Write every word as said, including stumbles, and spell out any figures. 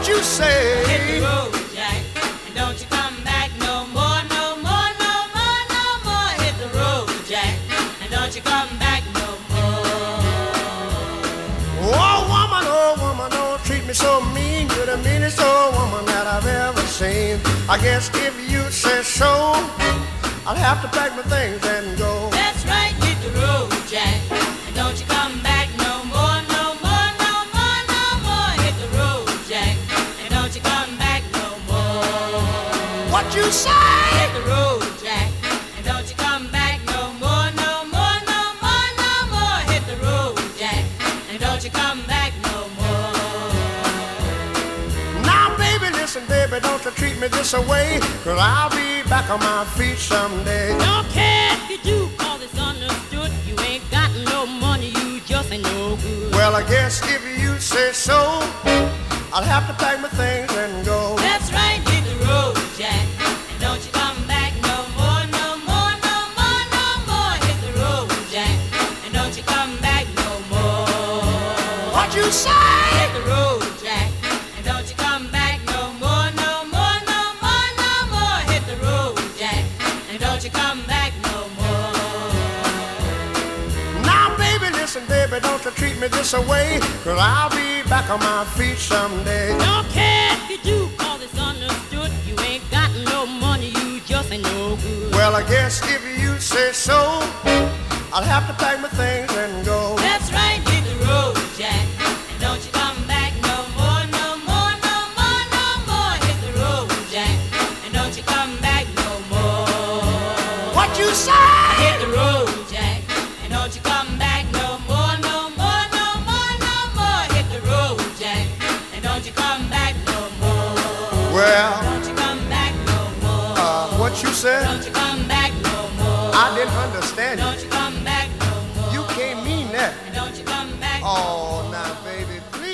What you say? Hit the road, Jack, and don't you come back no more, no more, no more, no more. Hit the road, Jack, and don't you come back no more. Oh woman, oh woman, don't treat me so mean. You're the meanest old woman that I've ever seen. I guess if you say so, I'll have to pack my things and go. That's right, hit the road, Jack, and don't you come back no more, no more, no more, no more. Hit the road, Jack, and don't you come back no more. What you say? Hit the road, Jack, and don't you come back no more, no more, no more, no more. Hit the road, Jack, and don't you come back no more. Now baby, listen baby, don't you treat me this away, 'cause I'll be back on my feet someday. Don't care if you do, 'cause it's understood. You ain't got no money, you just ain't no good. Well, I guess if you say so, I'll have to pack my things and go. That's right, hit the road, Jack, and don't you come back no more, no more, no more, no more. Hit the road, Jack, and don't you come back no more. What you say? Hit the road, Jack, and don't you come back no more, no more, no more, no more. Hit the road, Jack, and don't you come back no more. Now baby, listen baby, don't you treat me this away, 'cause I'll be back on my feet someday. Don't care if you do, 'cause it's understood. You ain't got no money, you just ain't no good. Well, I guess if you say so, I'll have to pack my things and go. That's right, hit the road, Jack, and don't you come back no more, no more, no more, no more. Hit the road, Jack, and don't you come back no more. What you say? Hit the road, Jack, and don't you come back no more, no more, no more, no more. Hit the road, Jack, and don't you come back no more. Well, Don't you come back no more. uh, what you said? Don't you come back no more. I didn't understand Don't you. you come back no more. You can't mean that. Don't you come back no Oh, now baby, please.